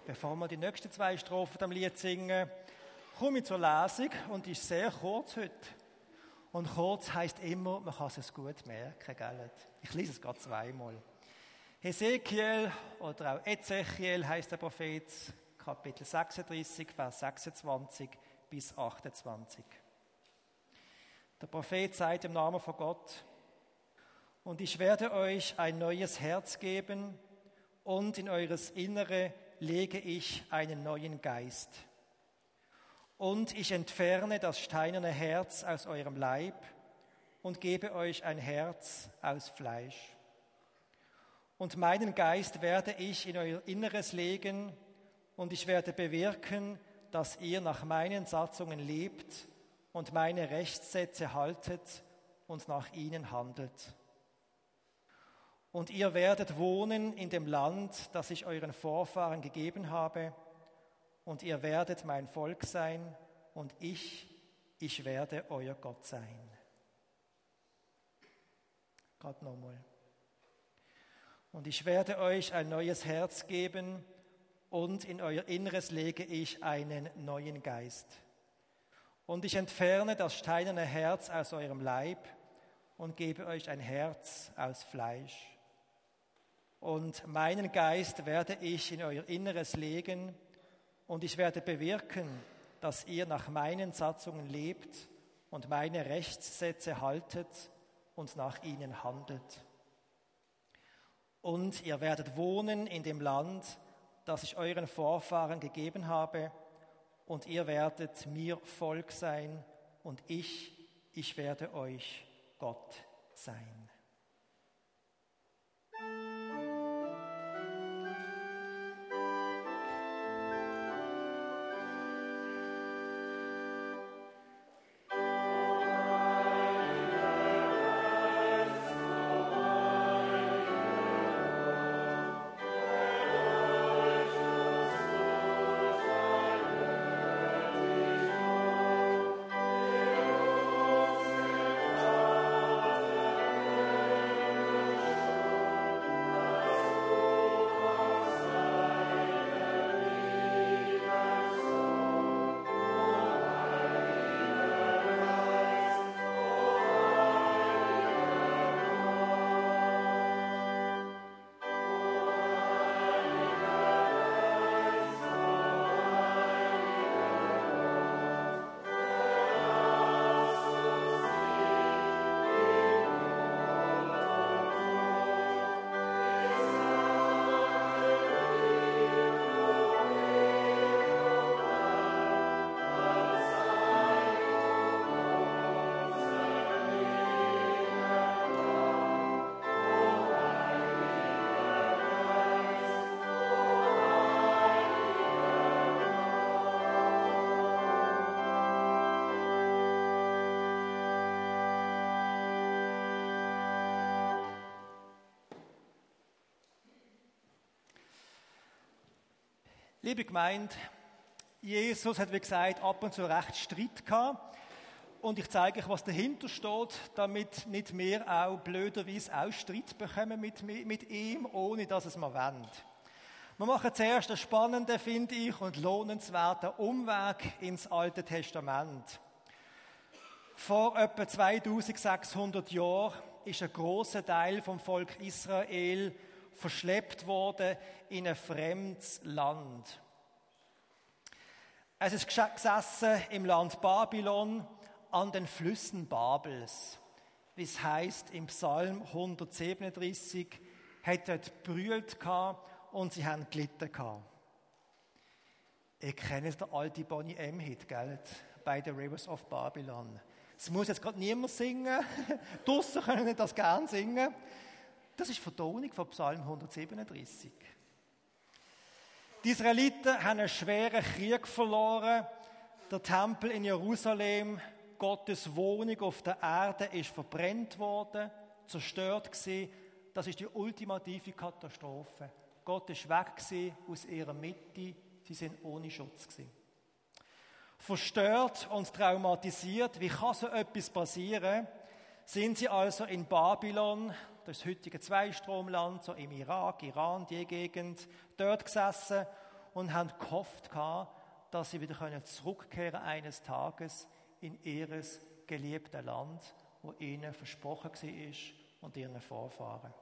Bevor wir die nächsten 2 Strophen dem Lied singen, komme ich zur Lesung und die ist sehr kurz heute. Und kurz heisst immer, man kann es gut merken, gell? Ich lese es gerade 2-mal. Hesekiel oder auch Ezechiel heisst der Prophet, Kapitel 36, Vers 26 bis 28. Der Prophet sagt im Namen von Gott: Und ich werde euch ein neues Herz geben und in eures Innere lege ich einen neuen Geist. Und ich entferne das steinerne Herz aus eurem Leib und gebe euch ein Herz aus Fleisch. Und meinen Geist werde ich in euer Inneres legen und ich werde bewirken, dass ihr nach meinen Satzungen lebt und meine Rechtssätze haltet und nach ihnen handelt. Und ihr werdet wohnen in dem Land, das ich euren Vorfahren gegeben habe, und ihr werdet mein Volk sein, und ich werde euer Gott sein. Gott nochmal. Und ich werde euch ein neues Herz geben, und in euer Inneres lege ich einen neuen Geist. Und ich entferne das steinerne Herz aus eurem Leib und gebe euch ein Herz aus Fleisch. Und meinen Geist werde ich in euer Inneres legen und ich werde bewirken, dass ihr nach meinen Satzungen lebt und meine Rechtssätze haltet und nach ihnen handelt. Und ihr werdet wohnen in dem Land, das ich euren Vorfahren gegeben habe, und ihr werdet mir Volk sein und ich werde euch Gott sein. Liebe Gemeinde, Jesus hat, wie gesagt, ab und zu recht Streit gehabt. Und ich zeige euch, was dahinter steht, damit nicht wir auch blöderweise auch Streit bekommen mit ihm, ohne dass es wir wollen. Wir machen zuerst einen spannenden, finde ich, und lohnenswerten Umweg ins Alte Testament. Vor etwa 2600 Jahren ist ein grosser Teil vom Volk Israel verschleppt worden in ein fremdes Land. Es ist gesessen im Land Babylon an den Flüssen Babels. Wie es heisst im Psalm 137, hat dort brüllt und sie haben gelitten gehabt. Ihr kennt den alten Bonnie M-Hit, gell? By the Rivers of Babylon. Das muss jetzt gerade niemand singen. Draussen können nicht das gern singen. Das ist die Vertonung von Psalm 137. Die Israeliten haben einen schweren Krieg verloren. Der Tempel in Jerusalem, Gottes Wohnung auf der Erde, ist verbrannt worden, zerstört gewesen. Das ist die ultimative Katastrophe. Gott ist weg gewesen aus ihrer Mitte. Sie sind ohne Schutz gewesen. Verstört und traumatisiert, wie kann so etwas passieren, sind sie also in Babylon, das heutige Zweistromland, so im Irak, Iran, die Gegend, dort gesessen und haben gehofft, dass sie wieder zurückkehren können eines Tages in ihr geliebtes Land, wo ihnen versprochen war und ihren Vorfahren.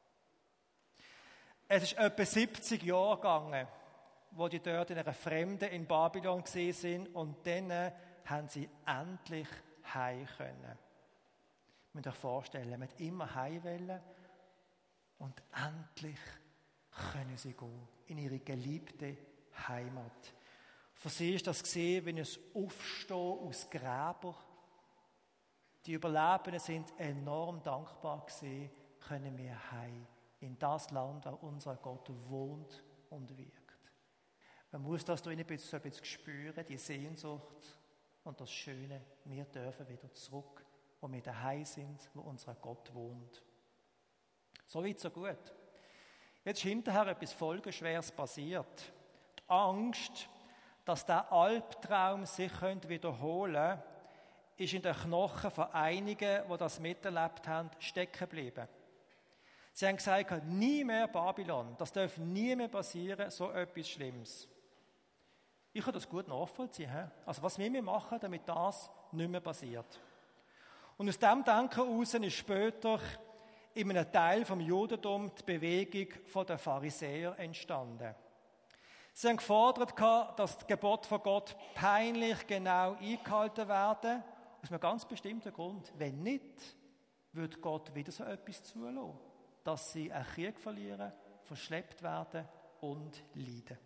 Es ist etwa 70 Jahre gegangen, wo die dort in einer Fremde in Babylon gesehen sind, und dann haben sie endlich heim können. Ihr müsst euch vorstellen, man hat immer heim wollen und endlich können sie gehen in ihre geliebte Heimat. Für sie ist das gesehen wie ein Aufstehen aus Gräbern. Die Überlebenden sind enorm dankbar gewesen, können wir heim in das Land, wo unser Gott wohnt und wirkt. Man muss das so ein bisschen spüren, die Sehnsucht und das Schöne. Wir dürfen wieder zurück, wo wir daheim sind, wo unser Gott wohnt. So weit, so gut. Jetzt ist hinterher etwas Folgenschweres passiert. Die Angst, dass der Albtraum sich wiederholen könnte, ist in den Knochen von einigen, die das miterlebt haben, stecken geblieben. Sie haben gesagt, nie mehr Babylon, das darf nie mehr passieren, so etwas Schlimmes. Ich kann das gut nachvollziehen. Also was wir machen, damit das nicht mehr passiert. Und aus diesem Denken heraus ist später in einem Teil vom Judentum die Bewegung der Pharisäer entstanden. Sie haben gefordert, dass die Gebote von Gott peinlich genau eingehalten werden, aus einem ganz bestimmten Grund. Wenn nicht, würde Gott wieder so etwas zulassen, dass sie einen Krieg verlieren, verschleppt werden und leiden.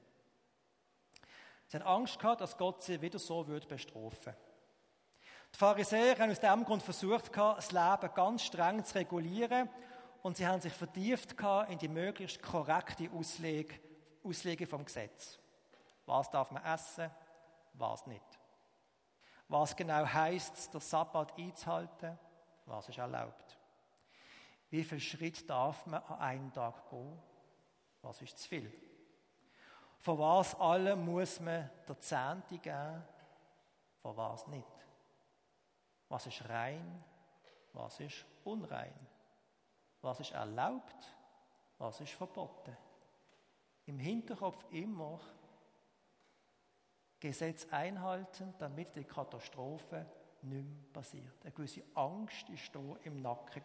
Sie haben Angst gehabt, dass Gott sie wieder so bestrafen würde. Die Pharisäer haben aus diesem Grund versucht, das Leben ganz streng zu regulieren, und sie haben sich vertieft in die möglichst korrekte Auslegung vom Gesetz. Was darf man essen, was nicht. Was genau heisst, den Sabbat einzuhalten, was ist erlaubt. Wie viel Schritt darf man an einem Tag gehen, was ist zu viel. Von was allem muss man der Zehnte geben, von was nicht. Was ist rein, was ist unrein. Was ist erlaubt, was ist verboten. Im Hinterkopf immer Gesetz einhalten, damit die Katastrophe nicht mehr passiert. Eine gewisse Angst war hier im Nacken.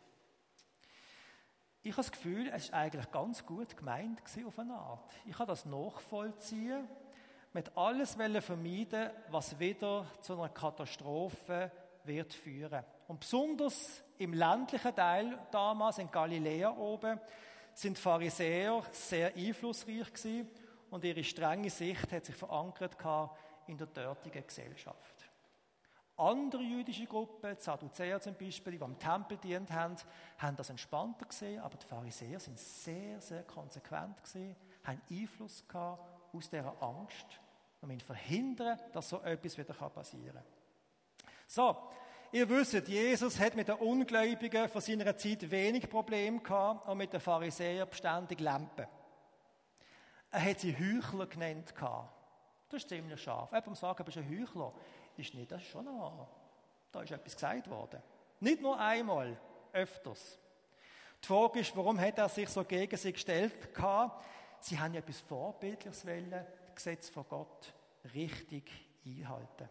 Ich habe das Gefühl, es war eigentlich ganz gut gemeint auf eine Art. Ich kann das nachvollziehen. Man wollte alles vermeiden, was wieder zu einer Katastrophe wird führen. Und besonders im ländlichen Teil damals, in Galiläa oben, sind die Pharisäer sehr einflussreich gewesen, und ihre strenge Sicht hat sich verankert in der dortigen Gesellschaft. Andere jüdische Gruppen, die Sadduzäer zum Beispiel, die am Tempel gedient haben, haben das entspannter gesehen, aber die Pharisäer sind sehr, sehr konsequent gewesen, haben Einfluss gehabt aus dieser Angst und wollen verhindern, dass so etwas wieder passieren kann. So, ihr wisst, Jesus hat mit den Ungläubigen von seiner Zeit wenig Probleme gehabt und mit den Pharisäern beständig Lampen. Er hat sie Heuchler genannt. Das ist ziemlich scharf. Jemand sagen, du bist ein Heuchler. Ist nicht, das ist schon da ist etwas gesagt worden. Nicht nur einmal, öfters. Die Frage ist, warum hat er sich so gegen sie gestellt? Sie haben ja etwas Vorbildliches wollen, das Gesetz von Gott richtig einhalten.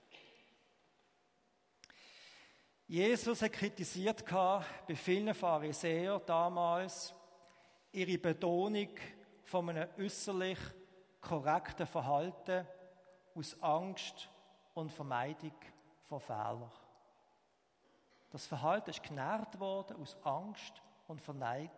Jesus hat kritisiert bei vielen Pharisäern damals ihre Betonung von einem äußerlich korrekten Verhalten aus Angst und Vermeidung von Fehlern. Das Verhalten ist genährt worden aus Angst und Vermeidung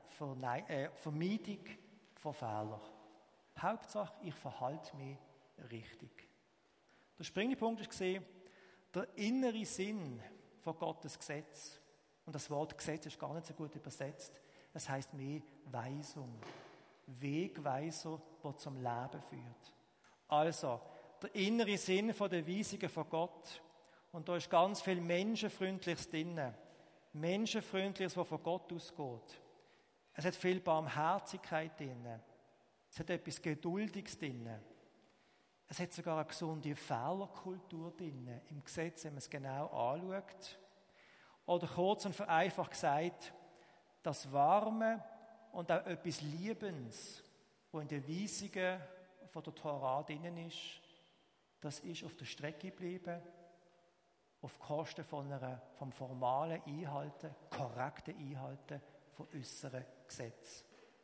von Fehlern. Hauptsache, ich verhalte mich richtig. Der springende Punkt war der innere Sinn von Gottes Gesetz. Und das Wort Gesetz ist gar nicht so gut übersetzt. Es heisst mehr Weisung. Wegweiser, der zum Leben führt. Also, der innere Sinn der Weisungen von Gott. Und da ist ganz viel Menschenfreundliches drin. Menschenfreundliches, das von Gott ausgeht. Es hat viel Barmherzigkeit drin. Es hat etwas Geduldiges drin. Es hat sogar eine gesunde Fehlerkultur drin. Im Gesetz, wenn man es genau anschaut. Oder kurz und vereinfacht gesagt, das Warme und auch etwas Liebendes, das in den Weisungen von der Tora drin ist, das ist auf der Strecke geblieben, auf Kosten vom formalen Einhalten, korrekten Einhalten von äußeren Gesetzen.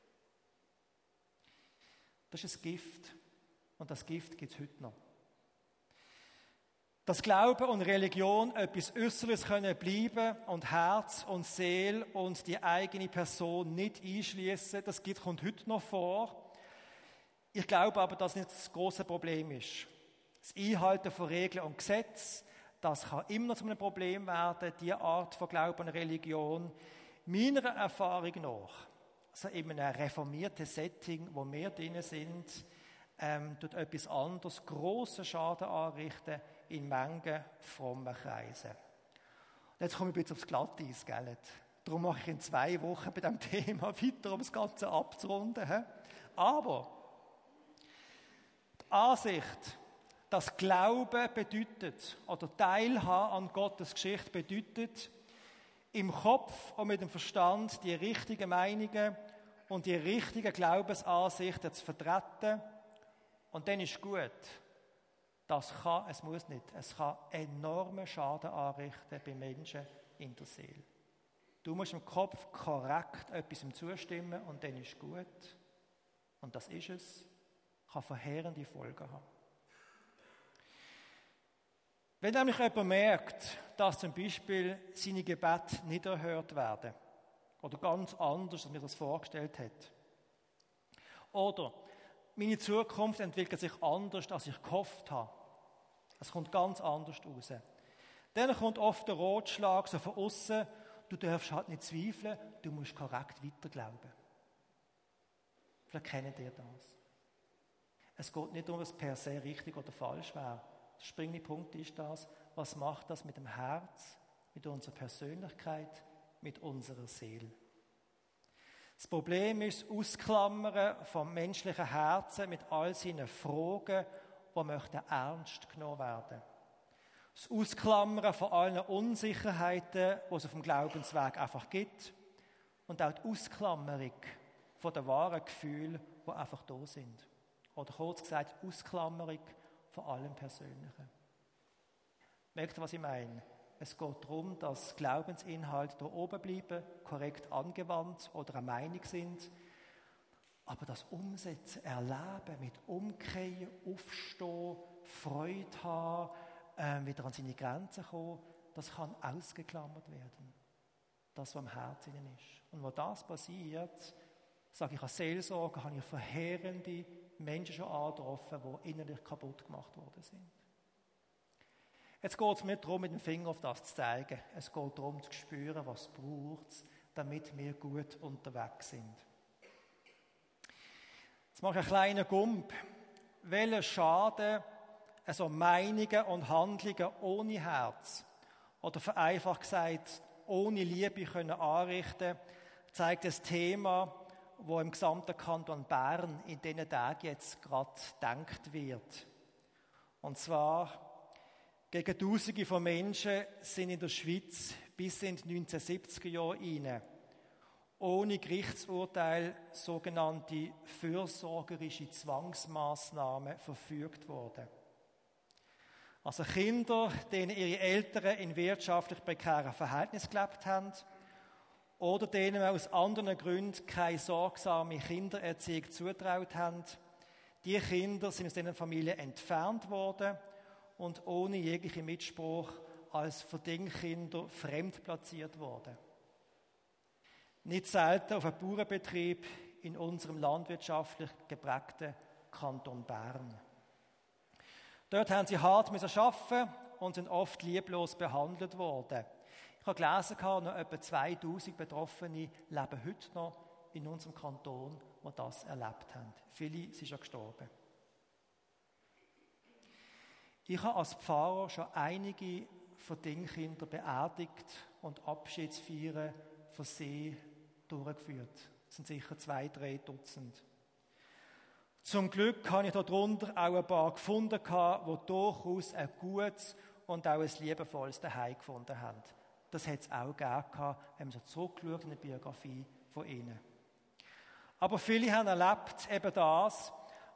Das ist ein Gift und das Gift gibt es heute noch. Dass Glaube und Religion etwas Äußeres können bleiben und Herz und Seele und die eigene Person nicht einschließen, das kommt heute noch vor. Ich glaube aber, dass nicht das große Problem ist. Das Einhalten von Regeln und Gesetzen, das kann immer noch zu einem Problem werden, diese Art von Glauben und Religion. Meiner Erfahrung nach, also in einem reformierten Setting, wo wir drin sind, tut etwas anderes grossen Schaden anrichten in Mengen frommen Kreisen. Und jetzt komme ich ein bisschen aufs Glatteis, gell? Darum mache ich in 2 Wochen bei diesem Thema weiter, um das Ganze abzurunden. Aber die Ansicht, dass Glauben bedeutet, oder Teilhaben an Gottes Geschichte bedeutet, im Kopf und mit dem Verstand die richtigen Meinungen und die richtigen Glaubensansichten zu vertreten, und dann ist gut. Es muss nicht. Es kann enormen Schaden anrichten bei Menschen in der Seele. Du musst im Kopf korrekt etwas zustimmen und dann ist gut. Und das ist es. Kann verheerende Folgen haben. Wenn nämlich jemand merkt, dass zum Beispiel seine Gebete nicht erhört werden oder ganz anders, als mir das vorgestellt hat, oder meine Zukunft entwickelt sich anders, als ich gehofft habe. Es kommt ganz anders raus. Dann kommt oft der Ratschlag so von außen, du darfst halt nicht zweifeln, du musst korrekt weiterglauben. Vielleicht kennt ihr das. Es geht nicht darum, dass es per se richtig oder falsch wäre. Der springende Punkt ist das, was macht das mit dem Herz, mit unserer Persönlichkeit, mit unserer Seele. Das Problem ist das Ausklammern vom menschlichen Herzen mit all seinen Fragen, die möchten ernst genommen werden. Das Ausklammern von allen Unsicherheiten, die es auf dem Glaubensweg einfach gibt. Und auch die Ausklammerung von den wahren Gefühlen, die einfach da sind. Oder kurz gesagt, die Ausklammerung von allem Persönlichen. Merkt ihr, was ich meine? Es geht darum, dass Glaubensinhalte da oben bleiben, korrekt angewandt oder eine Meinung sind. Aber das Umsetzen, Erleben, mit Umkehren, Aufstehen, Freude haben, wieder an seine Grenzen kommen, das kann ausgeklammert werden. Das, was am Herzen ist. Und wo das passiert, sage ich als Seelsorger, habe ich verheerende Menschen schon angetroffen, die innerlich kaputt gemacht worden sind. Jetzt geht es nicht darum, mit dem Finger auf das zu zeigen. Es geht darum, zu spüren, was es braucht, damit wir gut unterwegs sind. Jetzt mache ich einen kleinen Gump. Welcher Schaden also Meinungen und Handlungen ohne Herz oder vereinfacht gesagt ohne Liebe können anrichten, zeigt das Thema, wo im gesamten Kanton Bern in diesen Tagen jetzt gerade gedacht wird. Und zwar gegen Tausende von Menschen sind in der Schweiz bis in die 1970er Jahre hinein ohne Gerichtsurteil sogenannte fürsorgerische Zwangsmaßnahmen verfügt worden. Also Kinder, denen ihre Eltern in wirtschaftlich prekären Verhältnissen gelebt haben oder denen wir aus anderen Gründen keine sorgsame Kindererziehung zutraut haben, die Kinder sind aus diesen Familien entfernt worden und ohne jegliche Mitspruch als Verdingkinder fremdplatziert worden. Nicht selten auf einen Bauernbetrieb in unserem landwirtschaftlich geprägten Kanton Bern. Dort haben sie hart arbeiten und sind oft lieblos behandelt worden. Ich habe gelesen, noch etwa 2000 Betroffene leben heute noch in unserem Kanton, die das erlebt haben. Viele sind schon gestorben. Ich habe als Pfarrer schon einige Verdingkinder beerdigt und Abschiedsfeiern für sie durchgeführt. Es sind sicher 2-3 Dutzend. Zum Glück habe ich darunter auch ein paar gefunden, die durchaus ein gutes und auch ein liebevolles Zuhause gefunden haben. Das hat es auch gegeben, wenn man so zurückschaut in die Biografie von ihnen. Aber viele haben erlebt eben das,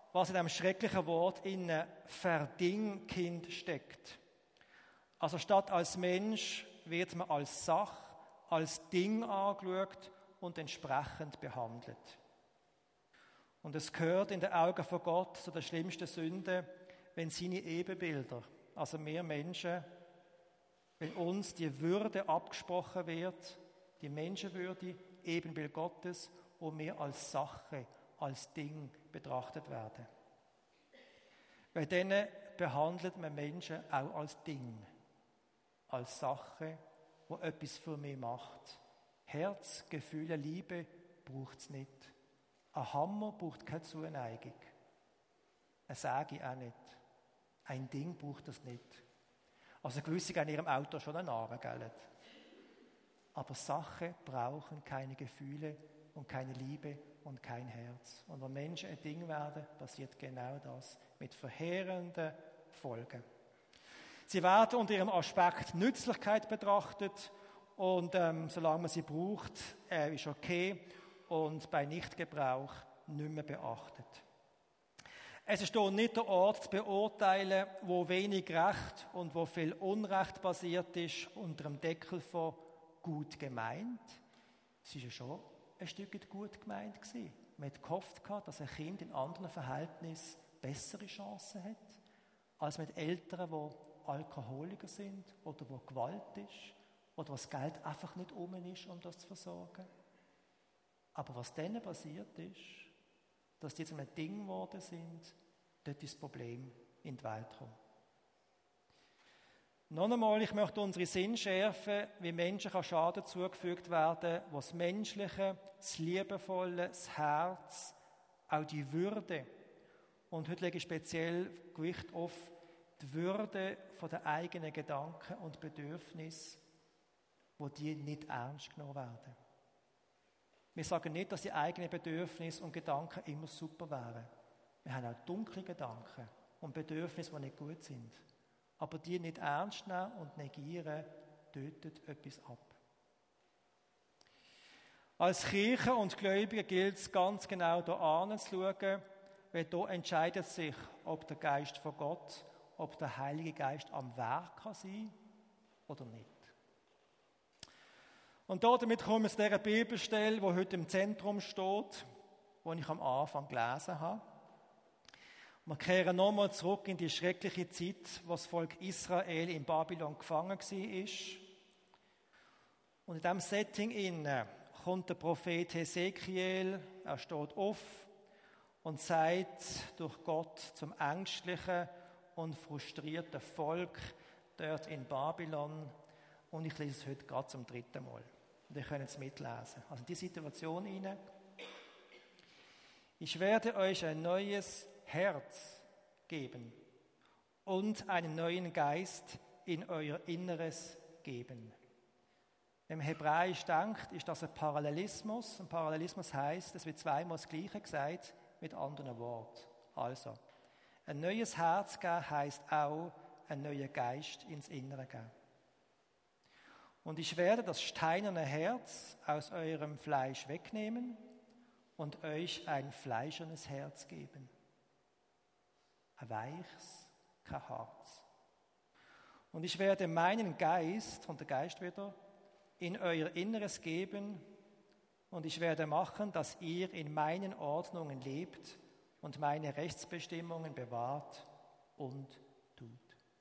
was in einem schrecklichen Wort in Verdingkind steckt. Also statt als Mensch wird man als Sache, als Ding angeschaut und entsprechend behandelt. Und es gehört in den Augen von Gott zu der schlimmsten Sünde, wenn seine Ebenbilder, also wir Menschen, wenn uns die Würde abgesprochen wird, die Menschenwürde, Ebenbild Gottes, und wir als Sache, als Ding betrachtet werden. Weil dann behandelt man Menschen auch als Ding, als Sache, die etwas für mich macht. Herz, Gefühle, Liebe braucht es nicht. Ein Hammer braucht keine Zuneigung. Eine Säge auch nicht. Ein Ding braucht das nicht. Also gewisse haben in ihrem Auto schon einen Namen, gell? Aber Sachen brauchen keine Gefühle und keine Liebe und kein Herz. Und wenn Menschen ein Ding werden, passiert genau das mit verheerenden Folgen. Sie werden unter ihrem Aspekt Nützlichkeit betrachtet und solange man sie braucht, ist okay und bei Nichtgebrauch nicht mehr beachtet. Es ist hier nicht der Ort zu beurteilen, wo wenig Recht und wo viel Unrecht basiert ist, unter dem Deckel von gut gemeint. Es war ja schon ein Stück gut gemeint gewesen. Man hat gehofft, dass ein Kind in anderen Verhältnissen bessere Chancen hat, als mit Eltern, die Alkoholiker sind oder wo Gewalt ist oder wo das Geld einfach nicht um ist, um das zu versorgen. Aber was dann passiert ist, dass die zu einem Ding geworden sind, dort ist das Problem in die Welt gekommen. Noch einmal, ich möchte unsere Sinn schärfen, wie Menschen Schaden zugefügt werden, was das Menschliche, das Liebevolle, das Herz, auch die Würde. Und heute lege ich speziell Gewicht auf die Würde von den eigenen Gedanken und Bedürfnissen, wo die nicht ernst genommen werden. Wir sagen nicht, dass die eigenen Bedürfnisse und Gedanken immer super wären. Wir haben auch dunkle Gedanken und Bedürfnisse, die nicht gut sind. Aber die nicht ernst nehmen und negieren, tötet etwas ab. Als Kirche und Gläubige gilt es ganz genau hier anzuschauen, weil hier entscheidet sich, ob der Geist von Gott, ob der Heilige Geist am Werk kann sein oder nicht. Und damit kommen wir zu dieser Bibelstelle, die heute im Zentrum steht, die ich am Anfang gelesen habe. Wir kehren nochmal zurück in die schreckliche Zeit, wo das Volk Israel in Babylon gefangen war. Und in diesem Setting kommt der Prophet Hesekiel, er steht auf und sagt durch Gott zum ängstlichen und frustrierten Volk dort in Babylon. Und ich lese es heute gerade zum 3. Mal. Und ihr könnt es mitlesen. Also in die Situation hinein. Ich werde euch ein neues Herz geben und einen neuen Geist in euer Inneres geben. Wenn man Hebräisch denkt, ist das ein Parallelismus. Ein Parallelismus heisst, es wird zweimal das Gleiche gesagt, mit anderen Worten. Also, ein neues Herz geben heisst auch, einen neuen Geist ins Innere geben. Und ich werde das steinerne Herz aus eurem Fleisch wegnehmen und euch ein fleischernes Herz geben. Ein weiches, kein Harz. Und ich werde meinen Geist, und der Geist wieder, in euer Inneres geben und ich werde machen, dass ihr in meinen Ordnungen lebt und meine Rechtsbestimmungen bewahrt und tut.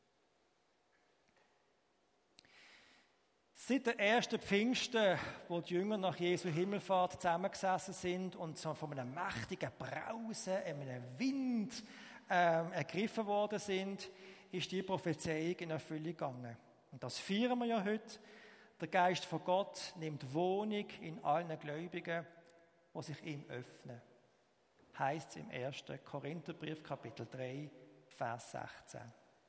Seit der ersten Pfingsten, wo die Jünger nach Jesu Himmelfahrt zusammengesessen sind und so von einem mächtigen Brausen, einem Wind ergriffen worden sind, ist die Prophezeiung in Erfüllung gegangen. Und das feiern wir ja heute. Der Geist von Gott nimmt Wohnung in allen Gläubigen, die sich ihm öffnen. Heißt es im 1. Korintherbrief, Kapitel 3, Vers 16.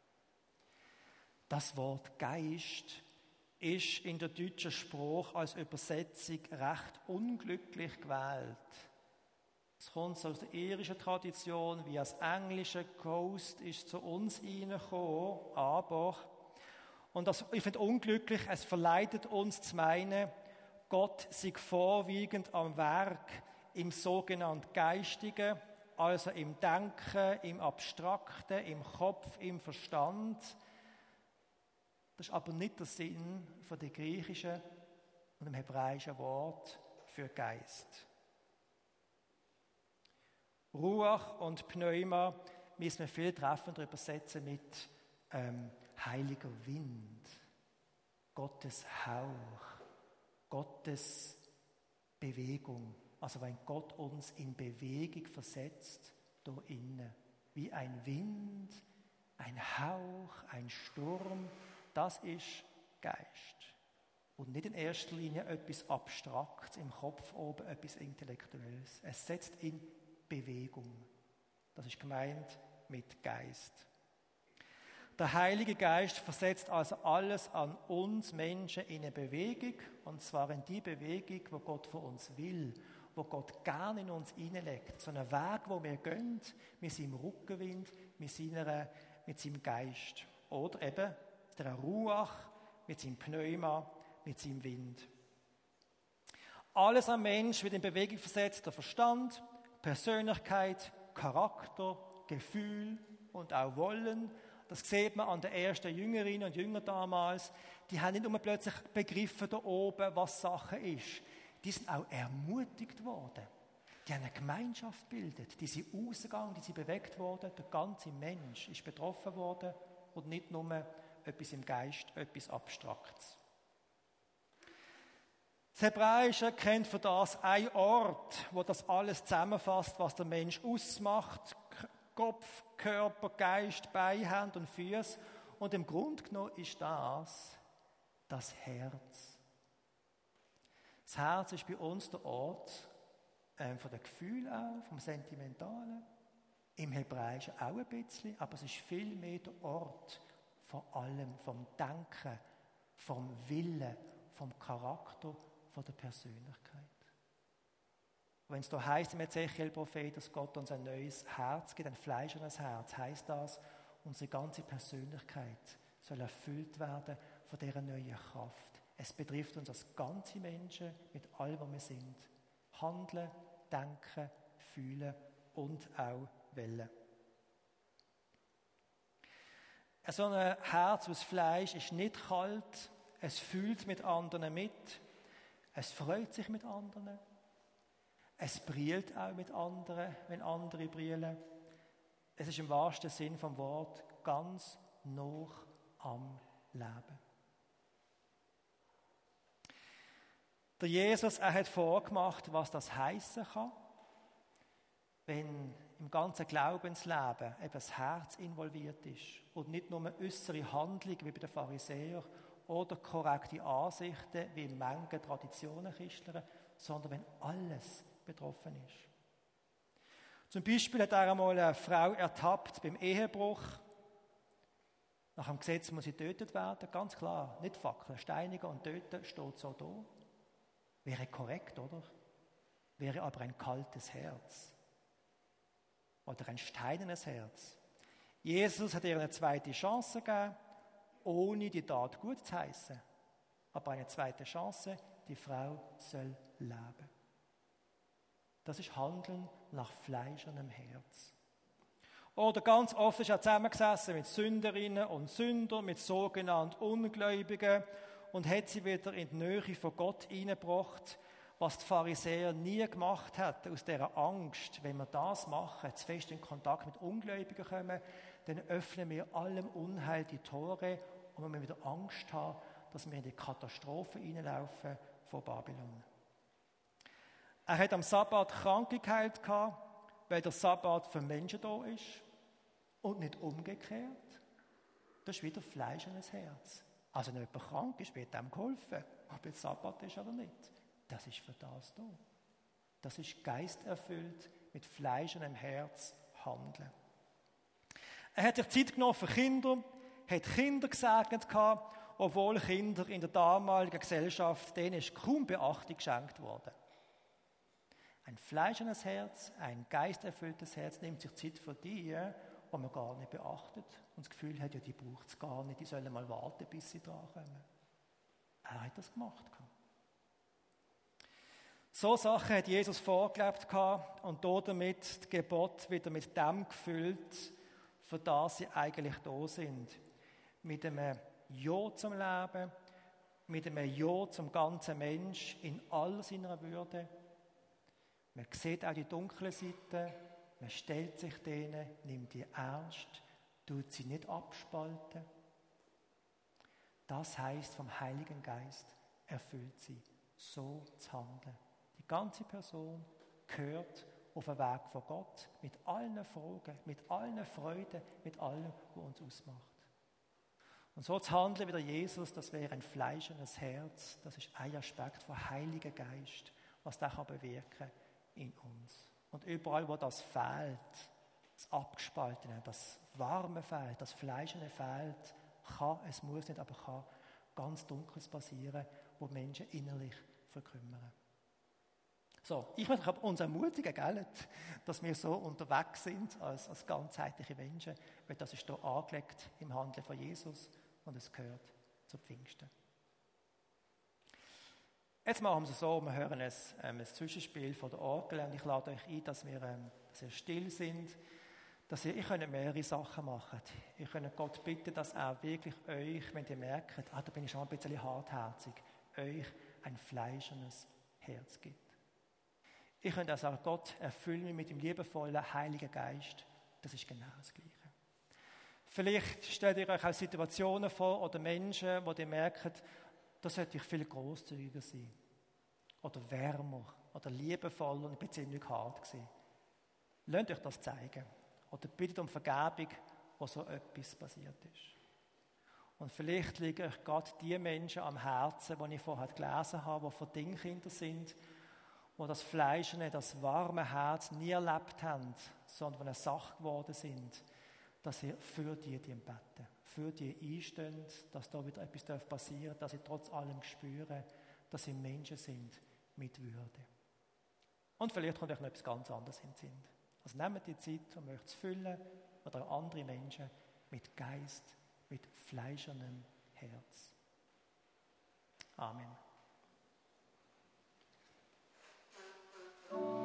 Das Wort Geist ist in der deutschen Sprache als Übersetzung recht unglücklich gewählt. Es kommt aus der irischen Tradition, wie das englische Ghost ist zu uns reingekommen, aber, und das, ich finde unglücklich, es verleitet uns zu meinen, Gott sei vorwiegend am Werk im sogenannten Geistigen also im Denken, im Abstrakten, im Kopf, im Verstand. Das ist aber nicht der Sinn von dem griechischen und dem hebräischen Wort für Geist. Ruach und Pneuma müssen wir viel treffender übersetzen mit heiliger Wind, Gottes Hauch, Gottes Bewegung. Also wenn Gott uns in Bewegung versetzt, da innen, wie ein Wind, ein Hauch, ein Sturm, das ist Geist. Und nicht in erster Linie etwas Abstraktes im Kopf oben, etwas Intellektuelles. Es setzt in Bewegung. Das ist gemeint mit Geist. Der Heilige Geist versetzt also alles an uns Menschen in eine Bewegung, und zwar in die Bewegung, wo Gott von uns will, wo Gott gerne in uns hineinlegt. So einen Weg, wo wir gehen, mit seinem Rückenwind, mit seinem Geist. Oder eben der Ruach, mit seinem Pneuma, mit seinem Wind. Alles am Mensch wird in Bewegung versetzt, der Verstand, Persönlichkeit, Charakter, Gefühl und auch Wollen. Das sieht man an den ersten Jüngerinnen und Jüngern damals. Die haben nicht nur plötzlich begriffen da oben, was Sache ist. Die sind auch ermutigt worden. Die haben eine Gemeinschaft gebildet. Die sind rausgegangen, die sind bewegt worden. Der ganze Mensch ist betroffen worden und nicht nur etwas im Geist, etwas Abstraktes. Das Hebräische kennt für das einen Ort, wo das alles zusammenfasst, was der Mensch ausmacht. Kopf, Körper, Geist, Beine, Hand und Füße. Und im Grunde genommen ist das Herz. Das Herz ist bei uns der Ort von den Gefühlen auch, vom Sentimentalen. Im Hebräischen auch ein bisschen, aber es ist viel mehr der Ort von allem, vom Denken, vom Willen, vom Charakter, von der Persönlichkeit. Wenn es da heisst im Ezechiel-Prophet, dass Gott uns ein neues Herz gibt, ein fleischernes Herz, heisst das, unsere ganze Persönlichkeit soll erfüllt werden von dieser neuen Kraft. Es betrifft uns als ganze Menschen mit allem, was wir sind. Handeln, denken, fühlen und auch wollen. So ein Herz aus Fleisch ist nicht kalt, es fühlt mit anderen mit, es freut sich mit anderen. Es brillt auch mit anderen, wenn andere brillen. Es ist im wahrsten Sinn vom Wort ganz nah am Leben. Der Jesus, er hat vorgemacht, was das heissen kann, wenn im ganzen Glaubensleben eben das Herz involviert ist und nicht nur eine äußere Handlung wie bei den Pharisäern oder korrekte Ansichten wie in manchen Traditionen Christen, sondern wenn alles betroffen ist. Zum Beispiel hat er einmal eine Frau ertappt beim Ehebruch. Nach dem Gesetz muss sie getötet werden, ganz klar. Nicht fackeln, steinigen und töten, steht so da. Wäre korrekt, oder? Wäre aber ein kaltes Herz. Oder ein steinernes Herz. Jesus hat ihr eine zweite Chance gegeben, ohne die Tat gut zu heißen. Aber eine zweite Chance, die Frau soll leben. Das ist Handeln nach fleischernem Herz. Oder ganz oft ist er zusammengesessen mit Sünderinnen und Sündern, mit sogenannten Ungläubigen und hat sie wieder in die Nähe von Gott hineingebracht, was die Pharisäer nie gemacht hätten, aus dieser Angst, wenn wir das machen, zu fest in Kontakt mit Ungläubigen kommen, dann öffnen wir allem Unheil die Tore und wir müssen wieder Angst haben, dass wir in die Katastrophe hineinlaufen von Babylon. Er hat am Sabbat Kranke geheilt, weil der Sabbat für Menschen da ist und nicht umgekehrt. Das ist wieder fleischendes Herz. Also wenn jemand krank ist, wird dem geholfen, ob jetzt Sabbat ist oder nicht. Das ist für das da. Das ist geisterfüllt, mit fleischendem Herz handeln. Er hat sich Zeit genommen für Kinder, hat Kinder gesegnet, obwohl Kinder in der damaligen Gesellschaft, denen ist kaum Beachtung geschenkt worden. Ein fleischendes Herz, ein geisterfülltes Herz nimmt sich Zeit für die, die man gar nicht beachtet und das Gefühl hat, ja, die braucht es gar nicht, die sollen mal warten, bis sie dran kommen. Er hat das gemacht. So Sachen hat Jesus vorgelebt gehabt und damit die Gebote wieder mit dem gefüllt, für das sie eigentlich da sind. Mit einem Ja zum Leben, mit einem Ja zum ganzen Mensch in all seiner Würde. Man sieht auch die dunkle Seite, man stellt sich denen, nimmt die ernst, tut sie nicht abspalten. Das heißt, vom Heiligen Geist erfüllt sie, so zu handeln. Die ganze Person gehört auf den Weg von Gott, mit allen Fragen, mit allen Freuden, mit allem, was uns ausmacht. Und so zu handeln wie der Jesus, das wäre ein fleischendes Herz, das ist ein Aspekt vom Heiligen Geist, was der kann bewirken in uns. Und überall, wo das fehlt, das Abgespaltene, das Warme fehlt, das Fleischende fehlt, kann, es muss nicht, aber kann ganz Dunkles passieren, wo Menschen innerlich verkümmern. So, ich möchte uns ermutigen, gell, dass wir so unterwegs sind als ganzheitliche Menschen, weil das ist hier angelegt im Handeln von Jesus und es gehört zu Pfingsten. Jetzt machen wir es so, wir hören ein Zwischenspiel von der Orgel und ich lade euch ein, dass wir still sind, dass ihr könnt mehrere Sachen machen. Ihr könnt Gott bitten, dass er wirklich euch, wenn ihr merkt, da bin ich schon ein bisschen hartherzig, euch ein fleischendes Herz gibt. Ihr könnt auch sagen, Gott, erfülle mich mit dem liebevollen Heiligen Geist. Das ist genau das Gleiche. Vielleicht stellt ihr euch auch Situationen vor oder Menschen, wo ihr merkt, da sollte ich viel grosszügiger sein. Oder wärmer. Oder liebevoller und ein bisschen ziemlich hart gewesen. Lasst euch das zeigen. Oder bittet um Vergebung, wo so etwas passiert ist. Und vielleicht liegen euch gerade die Menschen am Herzen, die ich vorher gelesen habe, die Verdingkinder sind, wo das Fleischende, das warme Herz nie erlebt haben, sondern eine Sache geworden sind, dass ihr für die beten, für die einstehen, dass da wieder etwas passieren darf, dass sie trotz allem spüren, dass sie Menschen sind mit Würde. Und vielleicht kommt euch noch etwas ganz anderes in den Sinn. Also nehmt die Zeit, um euch zu füllen oder andere Menschen mit Geist, mit fleischernem Herz. Amen.